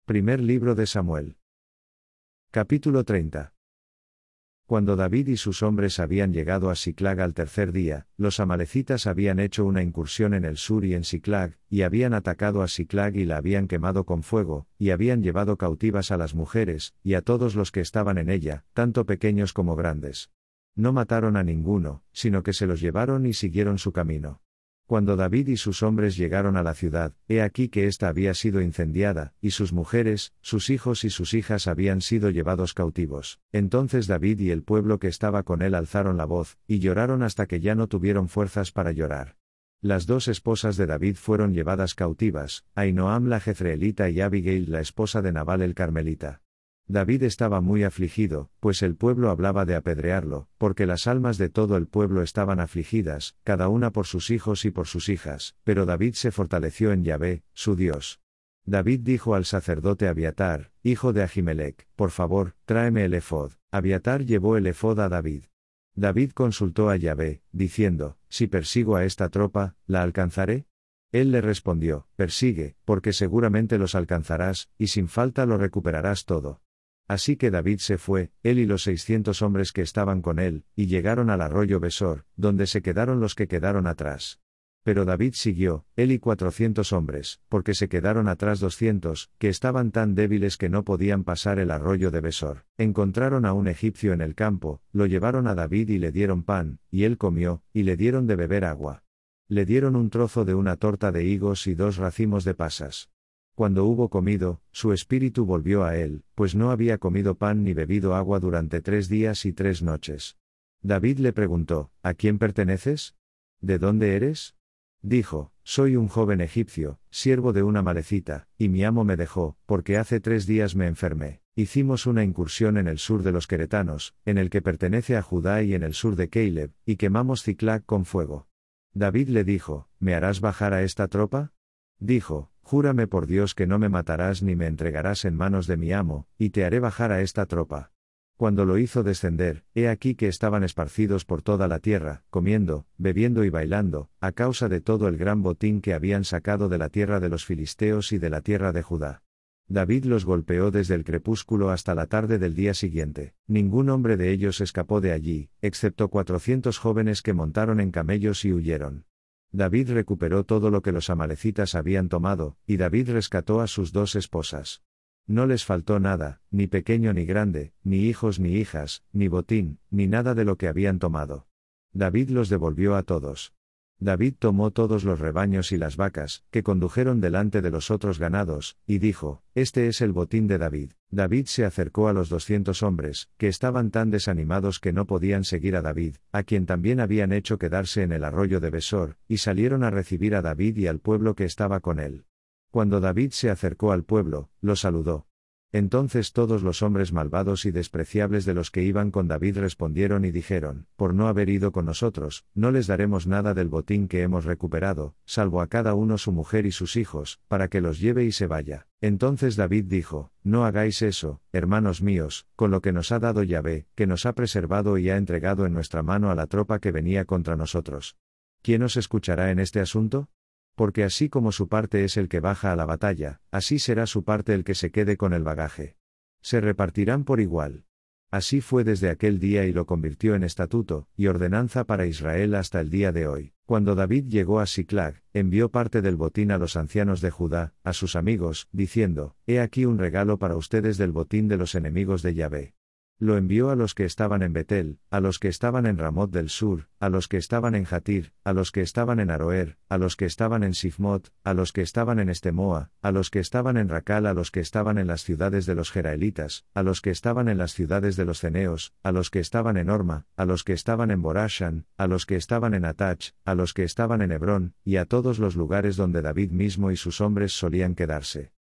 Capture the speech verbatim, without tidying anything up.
Primer libro de Samuel. Capítulo treinta. Cuando David y sus hombres habían llegado a Siclag al tercer día, los amalecitas habían hecho una incursión en el sur y en Siclag, y habían atacado a Siclag y la habían quemado con fuego, y habían llevado cautivas a las mujeres, y a todos los que estaban en ella, tanto pequeños como grandes. No mataron a ninguno, sino que se los llevaron y siguieron su camino. Cuando David y sus hombres llegaron a la ciudad, he aquí que ésta había sido incendiada, y sus mujeres, sus hijos y sus hijas habían sido llevados cautivos. Entonces David y el pueblo que estaba con él alzaron la voz, y lloraron hasta que ya no tuvieron fuerzas para llorar. Las dos esposas de David fueron llevadas cautivas, Ahinoam la jezreelita y Abigail la esposa de Nabal el carmelita. David estaba muy afligido, pues el pueblo hablaba de apedrearlo, porque las almas de todo el pueblo estaban afligidas, cada una por sus hijos y por sus hijas, pero David se fortaleció en Yahvé, su Dios. David dijo al sacerdote Abiatar, hijo de Ahimelech, por favor, tráeme el efod. Abiatar llevó el efod a David. David consultó a Yahvé, diciendo, si persigo a esta tropa, ¿la alcanzaré? Él le respondió, persigue, porque seguramente los alcanzarás, y sin falta lo recuperarás todo. Así que David se fue, él y los seiscientos hombres que estaban con él, y llegaron al arroyo Besor, donde se quedaron los que quedaron atrás. Pero David siguió, él y cuatrocientos hombres, porque se quedaron atrás doscientos, que estaban tan débiles que no podían pasar el arroyo de Besor. Encontraron a un egipcio en el campo, lo llevaron a David y le dieron pan, y él comió, y le dieron de beber agua. Le dieron un trozo de una torta de higos y dos racimos de pasas. Cuando hubo comido, su espíritu volvió a él, pues no había comido pan ni bebido agua durante tres días y tres noches. David le preguntó, ¿a quién perteneces? ¿De dónde eres? Dijo, soy un joven egipcio, siervo de una amalecita, y mi amo me dejó, porque hace tres días me enfermé. Hicimos una incursión en el sur de los queretanos, en el que pertenece a Judá y en el sur de Caleb, y quemamos Siclag con fuego. David le dijo, ¿me harás bajar a esta tropa? Dijo, júrame por Dios que no me matarás ni me entregarás en manos de mi amo, y te haré bajar a esta tropa. Cuando lo hizo descender, he aquí que estaban esparcidos por toda la tierra, comiendo, bebiendo y bailando, a causa de todo el gran botín que habían sacado de la tierra de los filisteos y de la tierra de Judá. David los golpeó desde el crepúsculo hasta la tarde del día siguiente. Ningún hombre de ellos escapó de allí, excepto cuatrocientos jóvenes que montaron en camellos y huyeron. David recuperó todo lo que los amalecitas habían tomado, y David rescató a sus dos esposas. No les faltó nada, ni pequeño ni grande, ni hijos ni hijas, ni botín, ni nada de lo que habían tomado. David los devolvió a todos. David tomó todos los rebaños y las vacas, que condujeron delante de los otros ganados, y dijo, este es el botín de David. David se acercó a los doscientos hombres, que estaban tan desanimados que no podían seguir a David, a quien también habían hecho quedarse en el arroyo de Besor, y salieron a recibir a David y al pueblo que estaba con él. Cuando David se acercó al pueblo, lo saludó. Entonces todos los hombres malvados y despreciables de los que iban con David respondieron y dijeron, por no haber ido con nosotros, no les daremos nada del botín que hemos recuperado, salvo a cada uno su mujer y sus hijos, para que los lleve y se vaya. Entonces David dijo, no hagáis eso, hermanos míos, con lo que nos ha dado Yahvé, que nos ha preservado y ha entregado en nuestra mano a la tropa que venía contra nosotros. ¿Quién os escuchará en este asunto? Porque así como su parte es el que baja a la batalla, así será su parte el que se quede con el bagaje. Se repartirán por igual. Así fue desde aquel día y lo convirtió en estatuto, y ordenanza para Israel hasta el día de hoy. Cuando David llegó a Siclag, envió parte del botín a los ancianos de Judá, a sus amigos, diciendo, he aquí un regalo para ustedes del botín de los enemigos de Yahvé. Lo envió a los que estaban en Betel, a los que estaban en Ramot del Sur, a los que estaban en Jatir, a los que estaban en Aroer, a los que estaban en Sifmot, a los que estaban en Estemoa, a los que estaban en Racal, a los que estaban en las ciudades de los Jeraelitas, a los que estaban en las ciudades de los Ceneos, a los que estaban en Orma, a los que estaban en Borashan, a los que estaban en Atach, a los que estaban en Hebrón, y a todos los lugares donde David mismo y sus hombres solían quedarse.